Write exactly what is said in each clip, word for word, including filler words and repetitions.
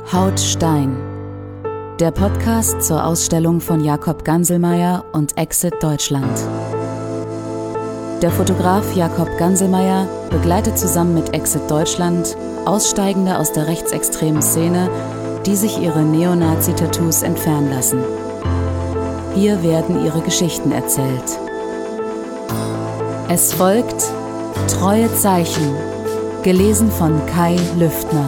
Haut Stein, der Podcast zur Ausstellung von Jakob Ganselmeier und Exit Deutschland. Der Fotograf Jakob Ganselmeier begleitet zusammen mit Exit Deutschland Aussteigende aus der rechtsextremen Szene, die sich ihre Neonazi-Tattoos entfernen lassen. Hier werden ihre Geschichten erzählt. Es folgt Treue Zeichen, gelesen von Kai Lüftner.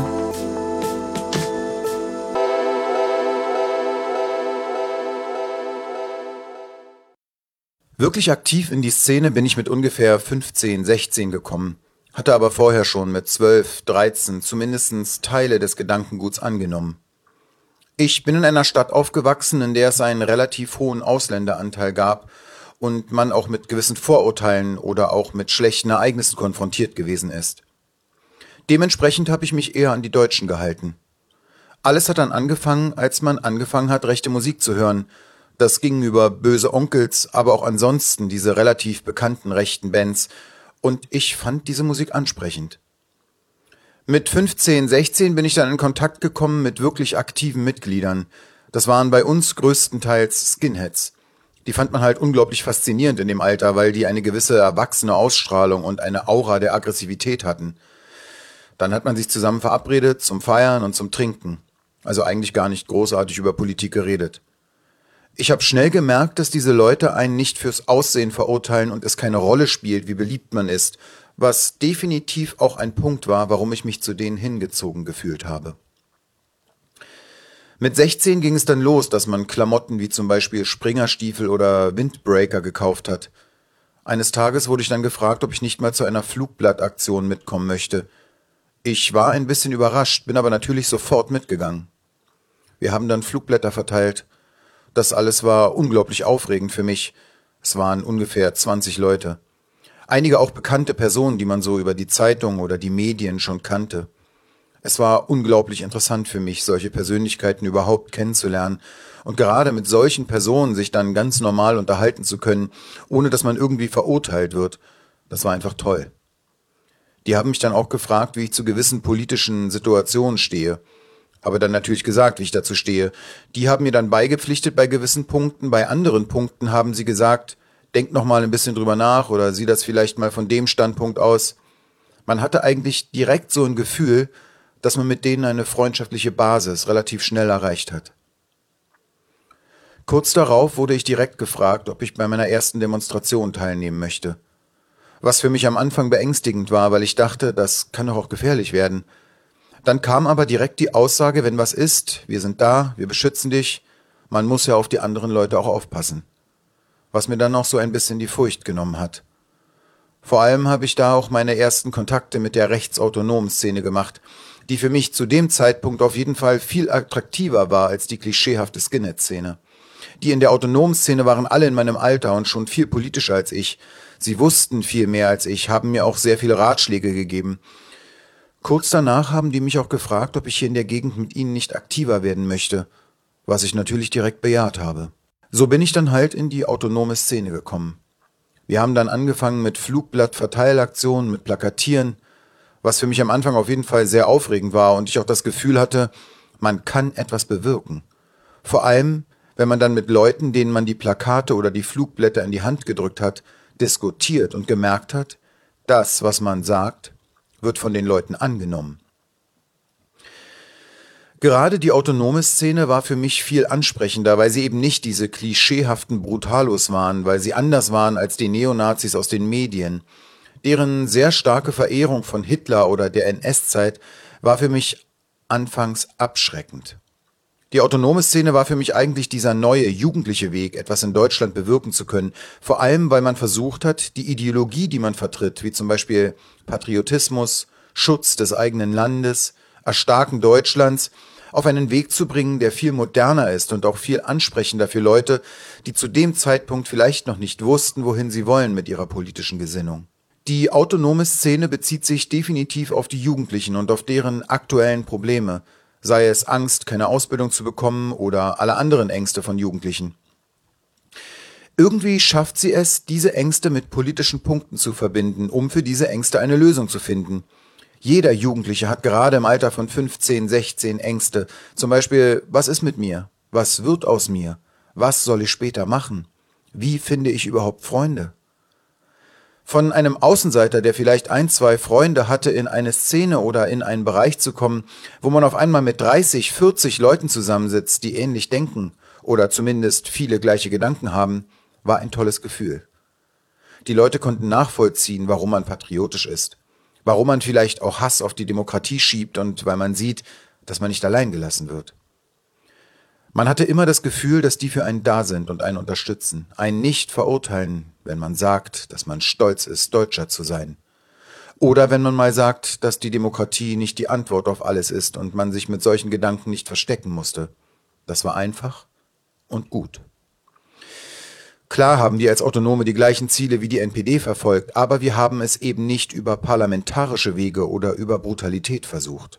Wirklich aktiv in die Szene bin ich mit ungefähr fünfzehn, sechzehn gekommen, hatte aber vorher schon mit zwölf, dreizehn zumindest Teile des Gedankenguts angenommen. Ich bin in einer Stadt aufgewachsen, in der es einen relativ hohen Ausländeranteil gab und man auch mit gewissen Vorurteilen oder auch mit schlechten Ereignissen konfrontiert gewesen ist. Dementsprechend habe ich mich eher an die Deutschen gehalten. Alles hat dann angefangen, als man angefangen hat, rechte Musik zu hören. Das ging über Böse Onkels, aber auch ansonsten diese relativ bekannten rechten Bands. Und ich fand diese Musik ansprechend. Mit fünfzehn, sechzehn bin ich dann in Kontakt gekommen mit wirklich aktiven Mitgliedern. Das waren bei uns größtenteils Skinheads. Die fand man halt unglaublich faszinierend in dem Alter, weil die eine gewisse erwachsene Ausstrahlung und eine Aura der Aggressivität hatten. Dann hat man sich zusammen verabredet zum Feiern und zum Trinken. Also eigentlich gar nicht großartig über Politik geredet. Ich habe schnell gemerkt, dass diese Leute einen nicht fürs Aussehen verurteilen und es keine Rolle spielt, wie beliebt man ist, was definitiv auch ein Punkt war, warum ich mich zu denen hingezogen gefühlt habe. Mit sechzehn ging es dann los, dass man Klamotten wie zum Beispiel Springerstiefel oder Windbreaker gekauft hat. Eines Tages wurde ich dann gefragt, ob ich nicht mal zu einer Flugblattaktion mitkommen möchte. Ich war ein bisschen überrascht, bin aber natürlich sofort mitgegangen. Wir haben dann Flugblätter verteilt. Das alles war unglaublich aufregend für mich. Es waren ungefähr zwanzig Leute. Einige auch bekannte Personen, die man so über die Zeitung oder die Medien schon kannte. Es war unglaublich interessant für mich, solche Persönlichkeiten überhaupt kennenzulernen und gerade mit solchen Personen sich dann ganz normal unterhalten zu können, ohne dass man irgendwie verurteilt wird. Das war einfach toll. Die haben mich dann auch gefragt, wie ich zu gewissen politischen Situationen stehe. Habe dann natürlich gesagt, wie ich dazu stehe. Die haben mir dann beigepflichtet bei gewissen Punkten, bei anderen Punkten haben sie gesagt, denk noch mal ein bisschen drüber nach oder sieh das vielleicht mal von dem Standpunkt aus. Man hatte eigentlich direkt so ein Gefühl, dass man mit denen eine freundschaftliche Basis relativ schnell erreicht hat. Kurz darauf wurde ich direkt gefragt, ob ich bei meiner ersten Demonstration teilnehmen möchte. Was für mich am Anfang beängstigend war, weil ich dachte, das kann doch auch gefährlich werden. Dann kam aber direkt die Aussage, wenn was ist, wir sind da, wir beschützen dich, man muss ja auf die anderen Leute auch aufpassen. Was mir dann noch so ein bisschen die Furcht genommen hat. Vor allem habe ich da auch meine ersten Kontakte mit der rechtsautonomen Szene gemacht, die für mich zu dem Zeitpunkt auf jeden Fall viel attraktiver war als die klischeehafte Skinhead-Szene. Die in der autonomen Szene waren alle in meinem Alter und schon viel politischer als ich. Sie wussten viel mehr als ich, haben mir auch sehr viele Ratschläge gegeben. Kurz danach haben die mich auch gefragt, ob ich hier in der Gegend mit ihnen nicht aktiver werden möchte, was ich natürlich direkt bejaht habe. So bin ich dann halt in die autonome Szene gekommen. Wir haben dann angefangen mit Flugblattverteilaktionen, mit Plakatieren, was für mich am Anfang auf jeden Fall sehr aufregend war und ich auch das Gefühl hatte, man kann etwas bewirken. Vor allem, wenn man dann mit Leuten, denen man die Plakate oder die Flugblätter in die Hand gedrückt hat, diskutiert und gemerkt hat, das, was man sagt, wird von den Leuten angenommen. Gerade die autonome Szene war für mich viel ansprechender, weil sie eben nicht diese klischeehaften Brutalos waren, weil sie anders waren als die Neonazis aus den Medien. Deren sehr starke Verehrung von Hitler oder der N S-Zeit war für mich anfangs abschreckend. Die autonome Szene war für mich eigentlich dieser neue, jugendliche Weg, etwas in Deutschland bewirken zu können. Vor allem, weil man versucht hat, die Ideologie, die man vertritt, wie zum Beispiel Patriotismus, Schutz des eigenen Landes, Erstarken Deutschlands, auf einen Weg zu bringen, der viel moderner ist und auch viel ansprechender für Leute, die zu dem Zeitpunkt vielleicht noch nicht wussten, wohin sie wollen mit ihrer politischen Gesinnung. Die autonome Szene bezieht sich definitiv auf die Jugendlichen und auf deren aktuellen Probleme, sei es Angst, keine Ausbildung zu bekommen oder alle anderen Ängste von Jugendlichen. Irgendwie schafft sie es, diese Ängste mit politischen Punkten zu verbinden, um für diese Ängste eine Lösung zu finden. Jeder Jugendliche hat gerade im Alter von fünfzehn, sechzehn Ängste. Zum Beispiel, was ist mit mir? Was wird aus mir? Was soll ich später machen? Wie finde ich überhaupt Freunde? Von einem Außenseiter, der vielleicht ein, zwei Freunde hatte, in eine Szene oder in einen Bereich zu kommen, wo man auf einmal mit dreißig, vierzig Leuten zusammensitzt, die ähnlich denken oder zumindest viele gleiche Gedanken haben, war ein tolles Gefühl. Die Leute konnten nachvollziehen, warum man patriotisch ist, warum man vielleicht auch Hass auf die Demokratie schiebt und weil man sieht, dass man nicht allein gelassen wird. Man hatte immer das Gefühl, dass die für einen da sind und einen unterstützen, einen nicht verurteilen, wenn man sagt, dass man stolz ist, Deutscher zu sein. Oder wenn man mal sagt, dass die Demokratie nicht die Antwort auf alles ist und man sich mit solchen Gedanken nicht verstecken musste. Das war einfach und gut. Klar haben wir als Autonome die gleichen Ziele wie die N P D verfolgt, aber wir haben es eben nicht über parlamentarische Wege oder über Brutalität versucht.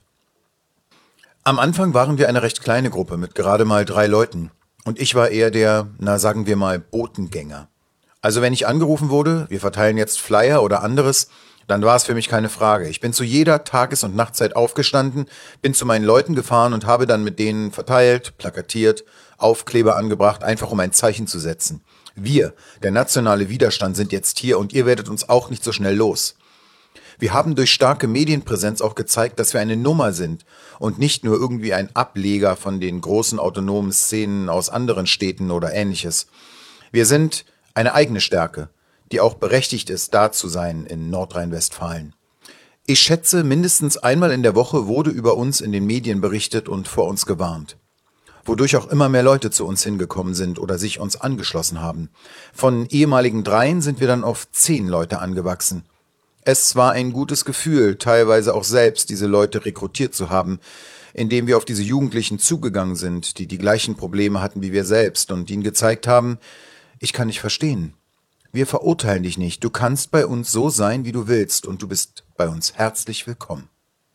Am Anfang waren wir eine recht kleine Gruppe mit gerade mal drei Leuten. Und ich war eher der, na sagen wir mal, Botengänger. Also wenn ich angerufen wurde, wir verteilen jetzt Flyer oder anderes, dann war es für mich keine Frage. Ich bin zu jeder Tages- und Nachtzeit aufgestanden, bin zu meinen Leuten gefahren und habe dann mit denen verteilt, plakatiert, Aufkleber angebracht, einfach um ein Zeichen zu setzen. Wir, der nationale Widerstand, sind jetzt hier und ihr werdet uns auch nicht so schnell los. Wir haben durch starke Medienpräsenz auch gezeigt, dass wir eine Nummer sind und nicht nur irgendwie ein Ableger von den großen autonomen Szenen aus anderen Städten oder Ähnliches. Wir sind eine eigene Stärke, die auch berechtigt ist, da zu sein in Nordrhein-Westfalen. Ich schätze, mindestens einmal in der Woche wurde über uns in den Medien berichtet und vor uns gewarnt. Wodurch auch immer mehr Leute zu uns hingekommen sind oder sich uns angeschlossen haben. Von ehemaligen Dreien sind wir dann auf zehn Leute angewachsen. Es war ein gutes Gefühl, teilweise auch selbst diese Leute rekrutiert zu haben, indem wir auf diese Jugendlichen zugegangen sind, die die gleichen Probleme hatten wie wir selbst und ihnen gezeigt haben, ich kann dich verstehen. Wir verurteilen dich nicht. Du kannst bei uns so sein, wie du willst und du bist bei uns herzlich willkommen.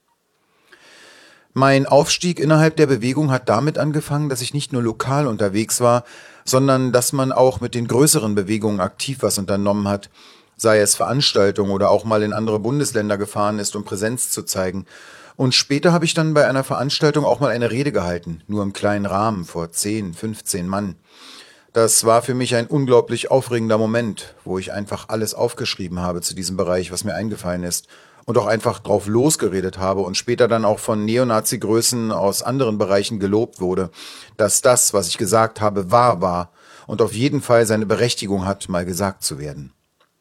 Mein Aufstieg innerhalb der Bewegung hat damit angefangen, dass ich nicht nur lokal unterwegs war, sondern dass man auch mit den größeren Bewegungen aktiv was unternommen hat, sei es Veranstaltungen oder auch mal in andere Bundesländer gefahren ist, um Präsenz zu zeigen. Und später habe ich dann bei einer Veranstaltung auch mal eine Rede gehalten, nur im kleinen Rahmen, vor zehn, fünfzehn Mann. Das war für mich ein unglaublich aufregender Moment, wo ich einfach alles aufgeschrieben habe zu diesem Bereich, was mir eingefallen ist. Und auch einfach drauf losgeredet habe und später dann auch von Neonazi-Größen aus anderen Bereichen gelobt wurde, dass das, was ich gesagt habe, wahr war und auf jeden Fall seine Berechtigung hat, mal gesagt zu werden.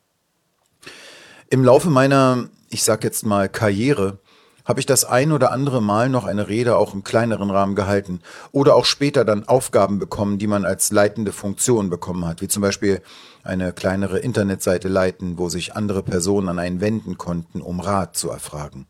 Im Laufe meiner, ich sag jetzt mal, Karriere, habe ich das ein oder andere Mal noch eine Rede auch im kleineren Rahmen gehalten oder auch später dann Aufgaben bekommen, die man als leitende Funktion bekommen hat, wie zum Beispiel eine kleinere Internetseite leiten, wo sich andere Personen an einen wenden konnten, um Rat zu erfragen.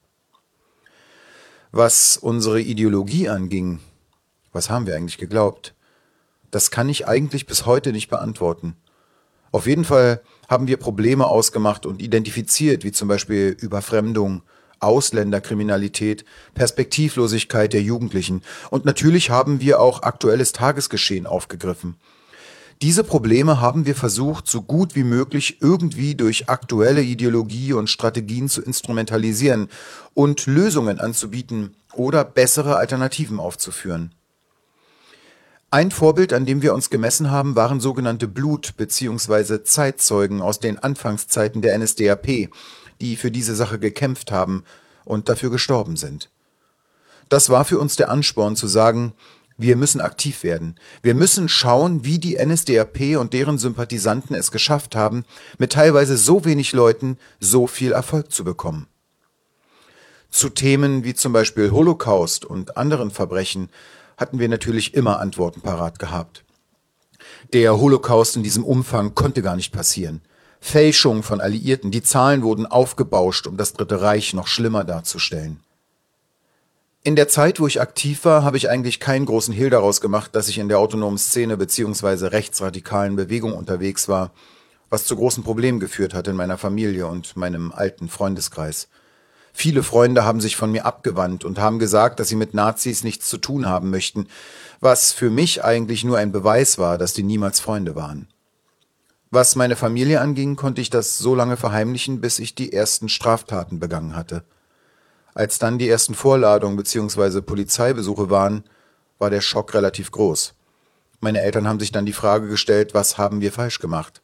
Was unsere Ideologie anging, was haben wir eigentlich geglaubt? Das kann ich eigentlich bis heute nicht beantworten. Auf jeden Fall haben wir Probleme ausgemacht und identifiziert, wie zum Beispiel Überfremdung, Ausländerkriminalität, Perspektivlosigkeit der Jugendlichen. Und natürlich haben wir auch aktuelles Tagesgeschehen aufgegriffen. Diese Probleme haben wir versucht, so gut wie möglich irgendwie durch aktuelle Ideologie und Strategien zu instrumentalisieren und Lösungen anzubieten oder bessere Alternativen aufzuführen. Ein Vorbild, an dem wir uns gemessen haben, waren sogenannte Blut- bzw. Zeitzeugen aus den Anfangszeiten der N S D A P, die für diese Sache gekämpft haben und dafür gestorben sind. Das war für uns der Ansporn zu sagen, wir müssen aktiv werden. Wir müssen schauen, wie die N S D A P und deren Sympathisanten es geschafft haben, mit teilweise so wenig Leuten so viel Erfolg zu bekommen. Zu Themen wie zum Beispiel Holocaust und anderen Verbrechen hatten wir natürlich immer Antworten parat gehabt. Der Holocaust in diesem Umfang konnte gar nicht passieren. Fälschung von Alliierten, die Zahlen wurden aufgebauscht, um das Dritte Reich noch schlimmer darzustellen. In der Zeit, wo ich aktiv war, habe ich eigentlich keinen großen Hehl daraus gemacht, dass ich in der autonomen Szene bzw. rechtsradikalen Bewegung unterwegs war, was zu großen Problemen geführt hat in meiner Familie und meinem alten Freundeskreis. Viele Freunde haben sich von mir abgewandt und haben gesagt, dass sie mit Nazis nichts zu tun haben möchten, was für mich eigentlich nur ein Beweis war, dass die niemals Freunde waren. Was meine Familie anging, konnte ich das so lange verheimlichen, bis ich die ersten Straftaten begangen hatte. Als dann die ersten Vorladungen bzw. Polizeibesuche waren, war der Schock relativ groß. Meine Eltern haben sich dann die Frage gestellt, was haben wir falsch gemacht?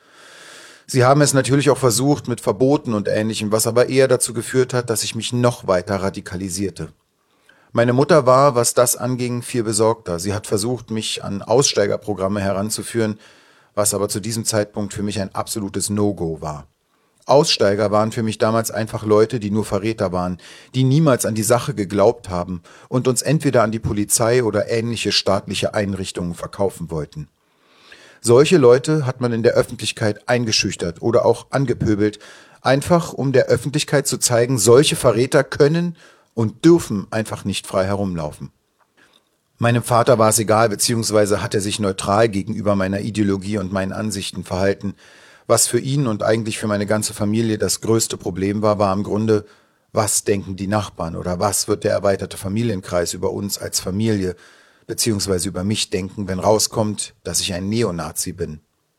Sie haben es natürlich auch versucht mit Verboten und Ähnlichem, was aber eher dazu geführt hat, dass ich mich noch weiter radikalisierte. Meine Mutter war, was das anging, viel besorgter. Sie hat versucht, mich an Aussteigerprogramme heranzuführen, was aber zu diesem Zeitpunkt für mich ein absolutes No-Go war. Aussteiger waren für mich damals einfach Leute, die nur Verräter waren, die niemals an die Sache geglaubt haben und uns entweder an die Polizei oder ähnliche staatliche Einrichtungen verkaufen wollten. Solche Leute hat man in der Öffentlichkeit eingeschüchtert oder auch angepöbelt, einfach um der Öffentlichkeit zu zeigen, solche Verräter können und dürfen einfach nicht frei herumlaufen. Meinem Vater war es egal, beziehungsweise hat er sich neutral gegenüber meiner Ideologie und meinen Ansichten verhalten. Was für ihn und eigentlich für meine ganze Familie das größte Problem war, war im Grunde, was denken die Nachbarn oder was wird der erweiterte Familienkreis über uns als Familie beziehungsweise über mich denken, wenn rauskommt, dass ich ein Neonazi bin.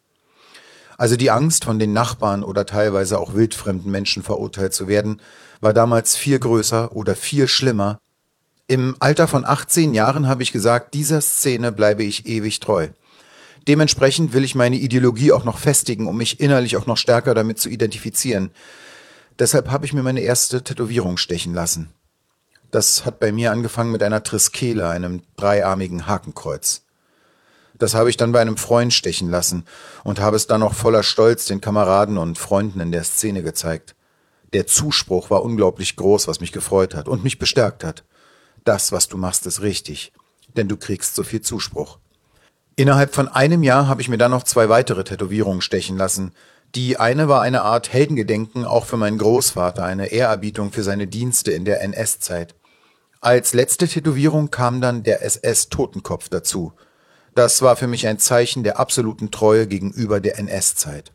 Also die Angst, von den Nachbarn oder teilweise auch wildfremden Menschen verurteilt zu werden, war damals viel größer oder viel schlimmer. Im Alter von achtzehn Jahren habe ich gesagt, dieser Szene bleibe ich ewig treu. Dementsprechend will ich meine Ideologie auch noch festigen, um mich innerlich auch noch stärker damit zu identifizieren. Deshalb habe ich mir meine erste Tätowierung stechen lassen. Das hat bei mir angefangen mit einer Triskele, einem dreiarmigen Hakenkreuz. Das habe ich dann bei einem Freund stechen lassen und habe es dann auch voller Stolz den Kameraden und Freunden in der Szene gezeigt. Der Zuspruch war unglaublich groß, was mich gefreut hat und mich bestärkt hat. Das, was du machst, ist richtig, denn du kriegst so viel Zuspruch. Innerhalb von einem Jahr habe ich mir dann noch zwei weitere Tätowierungen stechen lassen. Die eine war eine Art Heldengedenken, auch für meinen Großvater, eine Ehrerbietung für seine Dienste in der N S-Zeit. Als letzte Tätowierung kam dann der S S-Totenkopf dazu. Das war für mich ein Zeichen der absoluten Treue gegenüber der N S-Zeit.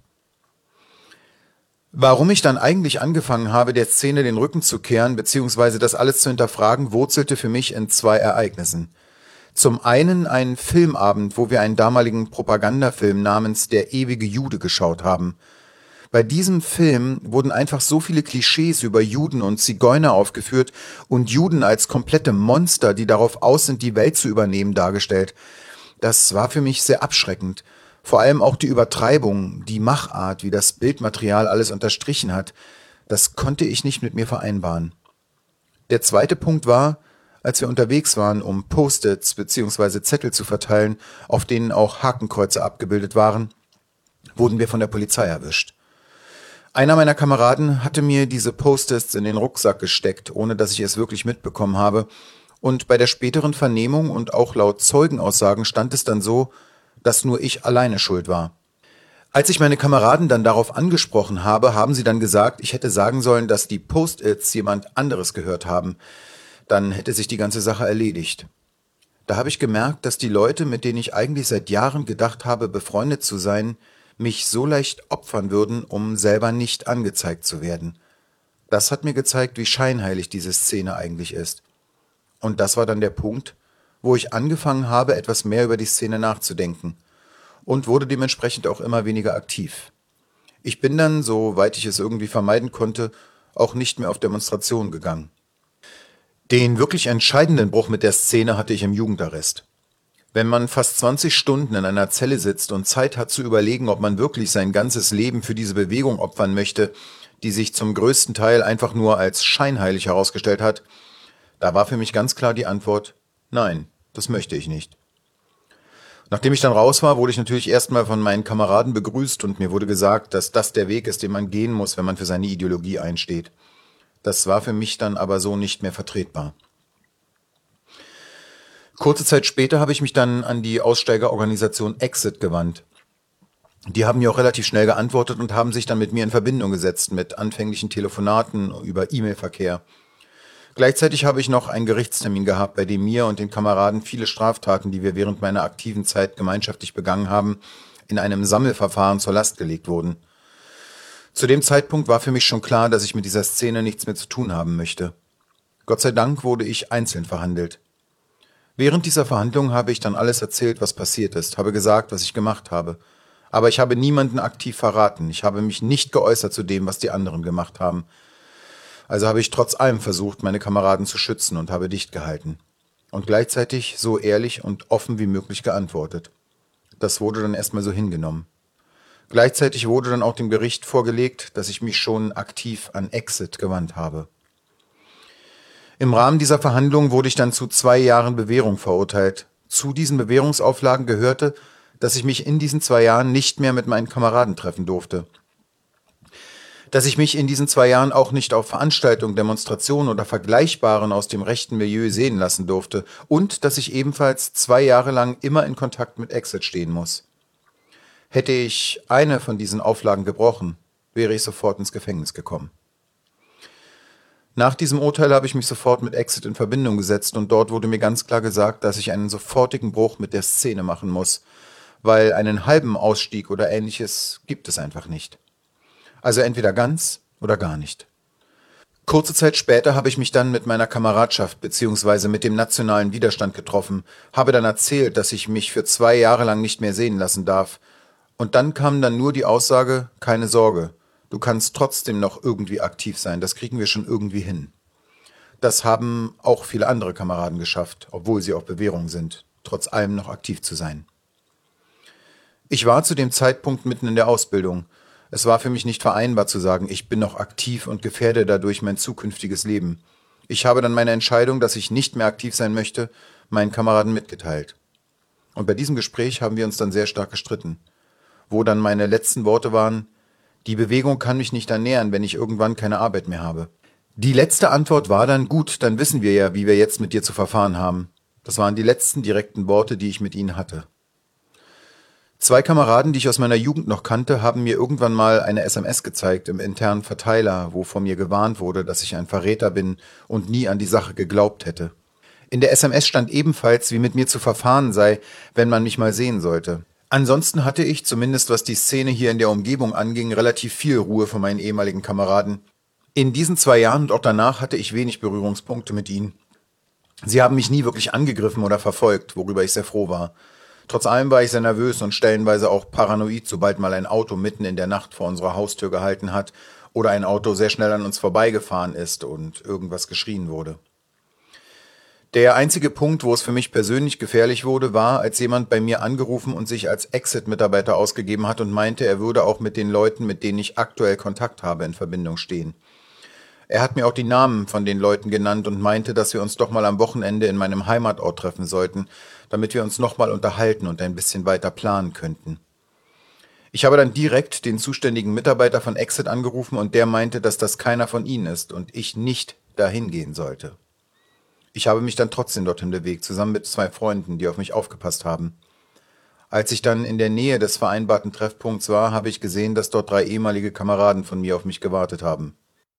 Warum ich dann eigentlich angefangen habe, der Szene den Rücken zu kehren, beziehungsweise das alles zu hinterfragen, wurzelte für mich in zwei Ereignissen. Zum einen einen Filmabend, wo wir einen damaligen Propagandafilm namens Der ewige Jude geschaut haben. Bei diesem Film wurden einfach so viele Klischees über Juden und Zigeuner aufgeführt und Juden als komplette Monster, die darauf aus sind, die Welt zu übernehmen, dargestellt. Das war für mich sehr abschreckend. Vor allem auch die Übertreibung, die Machart, wie das Bildmaterial alles unterstrichen hat. Das konnte ich nicht mit mir vereinbaren. Der zweite Punkt war, als wir unterwegs waren, um Post-its bzw. Zettel zu verteilen, auf denen auch Hakenkreuze abgebildet waren, wurden wir von der Polizei erwischt. Einer meiner Kameraden hatte mir diese Post-its in den Rucksack gesteckt, ohne dass ich es wirklich mitbekommen habe. Und bei der späteren Vernehmung und auch laut Zeugenaussagen stand es dann so, dass nur ich alleine schuld war. Als ich meine Kameraden dann darauf angesprochen habe, haben sie dann gesagt, ich hätte sagen sollen, dass die Post-its jemand anderes gehört haben. Dann hätte sich die ganze Sache erledigt. Da habe ich gemerkt, dass die Leute, mit denen ich eigentlich seit Jahren gedacht habe, befreundet zu sein, mich so leicht opfern würden, um selber nicht angezeigt zu werden. Das hat mir gezeigt, wie scheinheilig diese Szene eigentlich ist. Und das war dann der Punkt, wo ich angefangen habe, etwas mehr über die Szene nachzudenken und wurde dementsprechend auch immer weniger aktiv. Ich bin dann, soweit ich es irgendwie vermeiden konnte, auch nicht mehr auf Demonstrationen gegangen. Den wirklich entscheidenden Bruch mit der Szene hatte ich im Jugendarrest. Wenn man fast zwanzig Stunden in einer Zelle sitzt und Zeit hat zu überlegen, ob man wirklich sein ganzes Leben für diese Bewegung opfern möchte, die sich zum größten Teil einfach nur als scheinheilig herausgestellt hat, da war für mich ganz klar die Antwort, nein, das möchte ich nicht. Nachdem ich dann raus war, wurde ich natürlich erstmal von meinen Kameraden begrüßt und mir wurde gesagt, dass das der Weg ist, den man gehen muss, wenn man für seine Ideologie einsteht. Das war für mich dann aber so nicht mehr vertretbar. Kurze Zeit später habe ich mich dann an die Aussteigerorganisation Exit gewandt. Die haben mir auch relativ schnell geantwortet und haben sich dann mit mir in Verbindung gesetzt, mit anfänglichen Telefonaten über E-Mail-Verkehr. Gleichzeitig habe ich noch einen Gerichtstermin gehabt, bei dem mir und den Kameraden viele Straftaten, die wir während meiner aktiven Zeit gemeinschaftlich begangen haben, in einem Sammelverfahren zur Last gelegt wurden. Zu dem Zeitpunkt war für mich schon klar, dass ich mit dieser Szene nichts mehr zu tun haben möchte. Gott sei Dank wurde ich einzeln verhandelt. Während dieser Verhandlung habe ich dann alles erzählt, was passiert ist, habe gesagt, was ich gemacht habe. Aber ich habe niemanden aktiv verraten. Ich habe mich nicht geäußert zu dem, was die anderen gemacht haben. Also habe ich trotz allem versucht, meine Kameraden zu schützen und habe dicht gehalten. Und gleichzeitig so ehrlich und offen wie möglich geantwortet. Das wurde dann erstmal so hingenommen. Gleichzeitig wurde dann auch dem Gericht vorgelegt, dass ich mich schon aktiv an Exit gewandt habe. Im Rahmen dieser Verhandlungen wurde ich dann zu zwei Jahren Bewährung verurteilt. Zu diesen Bewährungsauflagen gehörte, dass ich mich in diesen zwei Jahren nicht mehr mit meinen Kameraden treffen durfte. Dass ich mich in diesen zwei Jahren auch nicht auf Veranstaltungen, Demonstrationen oder Vergleichbaren aus dem rechten Milieu sehen lassen durfte und dass ich ebenfalls zwei Jahre lang immer in Kontakt mit Exit stehen muss. Hätte ich eine von diesen Auflagen gebrochen, wäre ich sofort ins Gefängnis gekommen. Nach diesem Urteil habe ich mich sofort mit Exit in Verbindung gesetzt und dort wurde mir ganz klar gesagt, dass ich einen sofortigen Bruch mit der Szene machen muss, weil einen halben Ausstieg oder Ähnliches gibt es einfach nicht. Also entweder ganz oder gar nicht. Kurze Zeit später habe ich mich dann mit meiner Kameradschaft bzw. mit dem nationalen Widerstand getroffen, habe dann erzählt, dass ich mich für zwei Jahre lang nicht mehr sehen lassen darf. Und dann kam dann nur die Aussage, keine Sorge, du kannst trotzdem noch irgendwie aktiv sein, das kriegen wir schon irgendwie hin. Das haben auch viele andere Kameraden geschafft, obwohl sie auf Bewährung sind, trotz allem noch aktiv zu sein. Ich war zu dem Zeitpunkt mitten in der Ausbildung. Es war für mich nicht vereinbar zu sagen, ich bin noch aktiv und gefährde dadurch mein zukünftiges Leben. Ich habe dann meine Entscheidung, dass ich nicht mehr aktiv sein möchte, meinen Kameraden mitgeteilt. Und bei diesem Gespräch haben wir uns dann sehr stark gestritten, wo dann meine letzten Worte waren, die Bewegung kann mich nicht ernähren, wenn ich irgendwann keine Arbeit mehr habe. Die letzte Antwort war dann, gut, dann wissen wir ja, wie wir jetzt mit dir zu verfahren haben. Das waren die letzten direkten Worte, die ich mit ihnen hatte. Zwei Kameraden, die ich aus meiner Jugend noch kannte, haben mir irgendwann mal eine S M S gezeigt im internen Verteiler, wo von mir gewarnt wurde, dass ich ein Verräter bin und nie an die Sache geglaubt hätte. In der S M S stand ebenfalls, wie mit mir zu verfahren sei, wenn man mich mal sehen sollte. Ansonsten hatte ich, zumindest was die Szene hier in der Umgebung anging, relativ viel Ruhe von meinen ehemaligen Kameraden. In diesen zwei Jahren und auch danach hatte ich wenig Berührungspunkte mit ihnen. Sie haben mich nie wirklich angegriffen oder verfolgt, worüber ich sehr froh war. Trotz allem war ich sehr nervös und stellenweise auch paranoid, sobald mal ein Auto mitten in der Nacht vor unserer Haustür gehalten hat oder ein Auto sehr schnell an uns vorbeigefahren ist und irgendwas geschrien wurde. Der einzige Punkt, wo es für mich persönlich gefährlich wurde, war, als jemand bei mir angerufen und sich als Exit-Mitarbeiter ausgegeben hat und meinte, er würde auch mit den Leuten, mit denen ich aktuell Kontakt habe, in Verbindung stehen. Er hat mir auch die Namen von den Leuten genannt und meinte, dass wir uns doch mal am Wochenende in meinem Heimatort treffen sollten, damit wir uns nochmal unterhalten und ein bisschen weiter planen könnten. Ich habe dann direkt den zuständigen Mitarbeiter von Exit angerufen und der meinte, dass das keiner von ihnen ist und ich nicht dahin gehen sollte. Ich habe mich dann trotzdem dorthin bewegt, zusammen mit zwei Freunden, die auf mich aufgepasst haben. Als ich dann in der Nähe des vereinbarten Treffpunkts war, habe ich gesehen, dass dort drei ehemalige Kameraden von mir auf mich gewartet haben.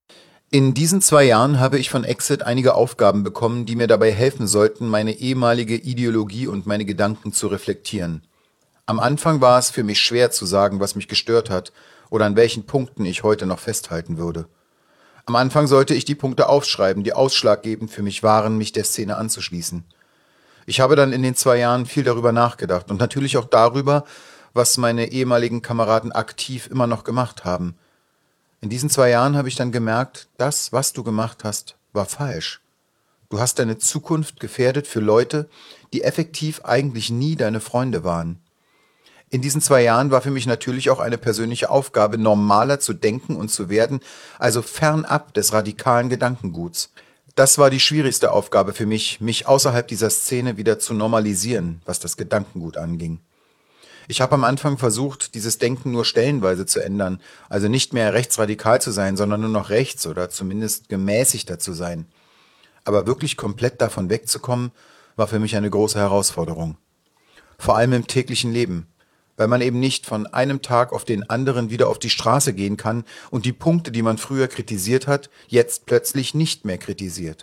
In diesen zwei Jahren habe ich von Exit einige Aufgaben bekommen, die mir dabei helfen sollten, meine ehemalige Ideologie und meine Gedanken zu reflektieren. Am Anfang war es für mich schwer zu sagen, was mich gestört hat oder an welchen Punkten ich heute noch festhalten würde. Am Anfang sollte ich die Punkte aufschreiben, die ausschlaggebend für mich waren, mich der Szene anzuschließen. Ich habe dann in den zwei Jahren viel darüber nachgedacht und natürlich auch darüber, was meine ehemaligen Kameraden aktiv immer noch gemacht haben. In diesen zwei Jahren habe ich dann gemerkt, das, was du gemacht hast, war falsch. Du hast deine Zukunft gefährdet für Leute, die effektiv eigentlich nie deine Freunde waren. In diesen zwei Jahren war für mich natürlich auch eine persönliche Aufgabe, normaler zu denken und zu werden, also fernab des radikalen Gedankenguts. Das war die schwierigste Aufgabe für mich, mich außerhalb dieser Szene wieder zu normalisieren, was das Gedankengut anging. Ich habe am Anfang versucht, dieses Denken nur stellenweise zu ändern, also nicht mehr rechtsradikal zu sein, sondern nur noch rechts oder zumindest gemäßigter zu sein. Aber wirklich komplett davon wegzukommen, war für mich eine große Herausforderung. Vor allem im täglichen Leben, weil man eben nicht von einem Tag auf den anderen wieder auf die Straße gehen kann und die Punkte, die man früher kritisiert hat, jetzt plötzlich nicht mehr kritisiert.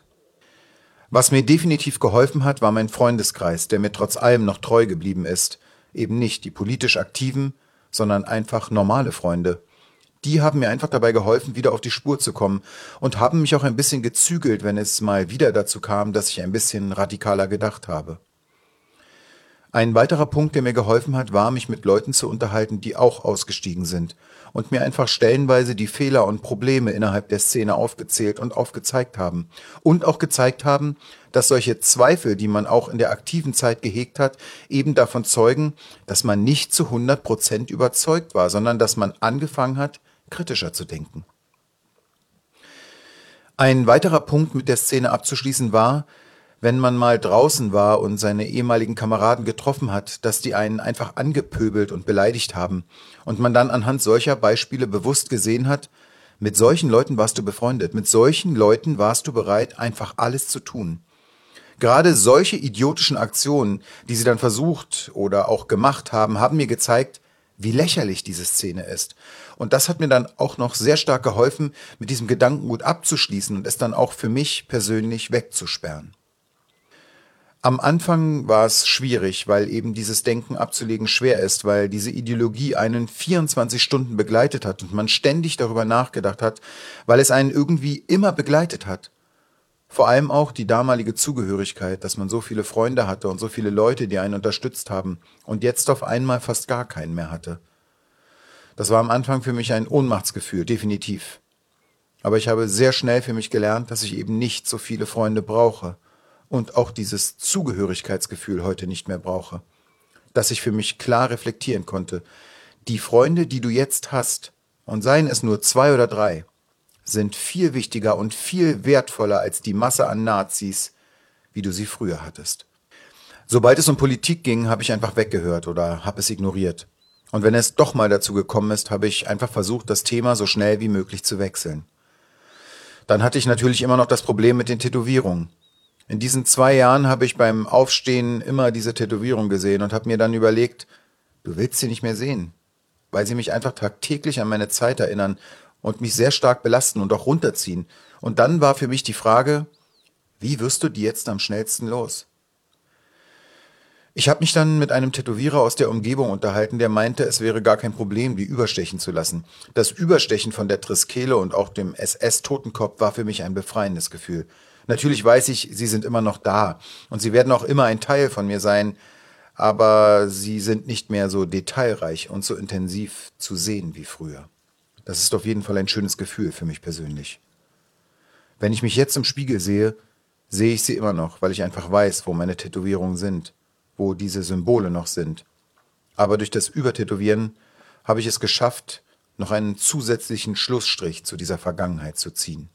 Was mir definitiv geholfen hat, war mein Freundeskreis, der mir trotz allem noch treu geblieben ist. Eben nicht die politisch Aktiven, sondern einfach normale Freunde. Die haben mir einfach dabei geholfen, wieder auf die Spur zu kommen und haben mich auch ein bisschen gezügelt, wenn es mal wieder dazu kam, dass ich ein bisschen radikaler gedacht habe. Ein weiterer Punkt, der mir geholfen hat, war, mich mit Leuten zu unterhalten, die auch ausgestiegen sind und mir einfach stellenweise die Fehler und Probleme innerhalb der Szene aufgezählt und aufgezeigt haben. Und auch gezeigt haben, dass solche Zweifel, die man auch in der aktiven Zeit gehegt hat, eben davon zeugen, dass man nicht zu hundert Prozent überzeugt war, sondern dass man angefangen hat, kritischer zu denken. Ein weiterer Punkt, mit der Szene abzuschließen, war, wenn man mal draußen war und seine ehemaligen Kameraden getroffen hat, dass die einen einfach angepöbelt und beleidigt haben und man dann anhand solcher Beispiele bewusst gesehen hat, mit solchen Leuten warst du befreundet, mit solchen Leuten warst du bereit, einfach alles zu tun. Gerade solche idiotischen Aktionen, die sie dann versucht oder auch gemacht haben, haben mir gezeigt, wie lächerlich diese Szene ist. Und das hat mir dann auch noch sehr stark geholfen, mit diesem Gedankengut abzuschließen und es dann auch für mich persönlich wegzusperren. Am Anfang war es schwierig, weil eben dieses Denken abzulegen schwer ist, weil diese Ideologie einen vierundzwanzig Stunden begleitet hat und man ständig darüber nachgedacht hat, weil es einen irgendwie immer begleitet hat. Vor allem auch die damalige Zugehörigkeit, dass man so viele Freunde hatte und so viele Leute, die einen unterstützt haben und jetzt auf einmal fast gar keinen mehr hatte. Das war am Anfang für mich ein Ohnmachtsgefühl, definitiv. Aber ich habe sehr schnell für mich gelernt, dass ich eben nicht so viele Freunde brauche. Und auch dieses Zugehörigkeitsgefühl heute nicht mehr brauche. Dass ich für mich klar reflektieren konnte. Die Freunde, die du jetzt hast, und seien es nur zwei oder drei, sind viel wichtiger und viel wertvoller als die Masse an Nazis, wie du sie früher hattest. Sobald es um Politik ging, habe ich einfach weggehört oder habe es ignoriert. Und wenn es doch mal dazu gekommen ist, habe ich einfach versucht, das Thema so schnell wie möglich zu wechseln. Dann hatte ich natürlich immer noch das Problem mit den Tätowierungen. In diesen zwei Jahren habe ich beim Aufstehen immer diese Tätowierung gesehen und habe mir dann überlegt, du willst sie nicht mehr sehen, weil sie mich einfach tagtäglich an meine Zeit erinnern und mich sehr stark belasten und auch runterziehen. Und dann war für mich die Frage, wie wirst du die jetzt am schnellsten los? Ich habe mich dann mit einem Tätowierer aus der Umgebung unterhalten, der meinte, es wäre gar kein Problem, die überstechen zu lassen. Das Überstechen von der Triskele und auch dem S S-Totenkopf war für mich ein befreiendes Gefühl. Natürlich weiß ich, sie sind immer noch da und sie werden auch immer ein Teil von mir sein, aber sie sind nicht mehr so detailreich und so intensiv zu sehen wie früher. Das ist auf jeden Fall ein schönes Gefühl für mich persönlich. Wenn ich mich jetzt im Spiegel sehe, sehe ich sie immer noch, weil ich einfach weiß, wo meine Tätowierungen sind, wo diese Symbole noch sind. Aber durch das Übertätowieren habe ich es geschafft, noch einen zusätzlichen Schlussstrich zu dieser Vergangenheit zu ziehen.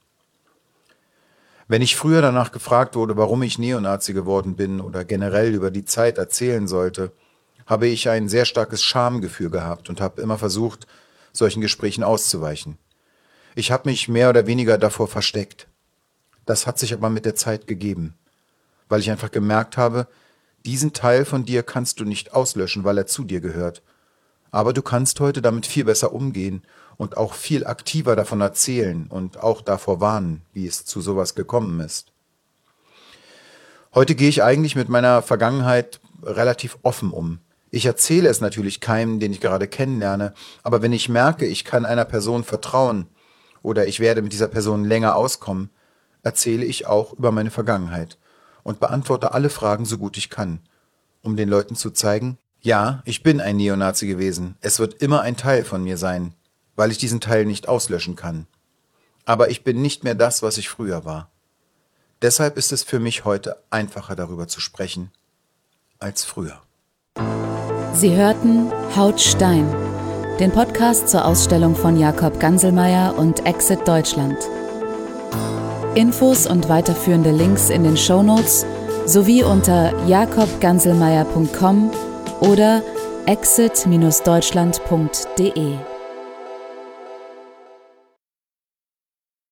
Wenn ich früher danach gefragt wurde, warum ich Neonazi geworden bin oder generell über die Zeit erzählen sollte, habe ich ein sehr starkes Schamgefühl gehabt und habe immer versucht, solchen Gesprächen auszuweichen. Ich habe mich mehr oder weniger davor versteckt. Das hat sich aber mit der Zeit gegeben, weil ich einfach gemerkt habe, diesen Teil von dir kannst du nicht auslöschen, weil er zu dir gehört. Aber du kannst heute damit viel besser umgehen und auch viel aktiver davon erzählen und auch davor warnen, wie es zu sowas gekommen ist. Heute gehe ich eigentlich mit meiner Vergangenheit relativ offen um. Ich erzähle es natürlich keinem, den ich gerade kennenlerne, aber wenn ich merke, ich kann einer Person vertrauen oder ich werde mit dieser Person länger auskommen, erzähle ich auch über meine Vergangenheit und beantworte alle Fragen so gut ich kann, um den Leuten zu zeigen, ja, ich bin ein Neonazi gewesen, es wird immer ein Teil von mir sein, weil ich diesen Teil nicht auslöschen kann. Aber ich bin nicht mehr das, was ich früher war. Deshalb ist es für mich heute einfacher, darüber zu sprechen, als früher. Sie hörten Haut Stein, den Podcast zur Ausstellung von Jakob Ganselmaier und Exit Deutschland. Infos und weiterführende Links in den Shownotes sowie unter jakob ganselmaier punkt com oder exit Bindestrich deutschland punkt de.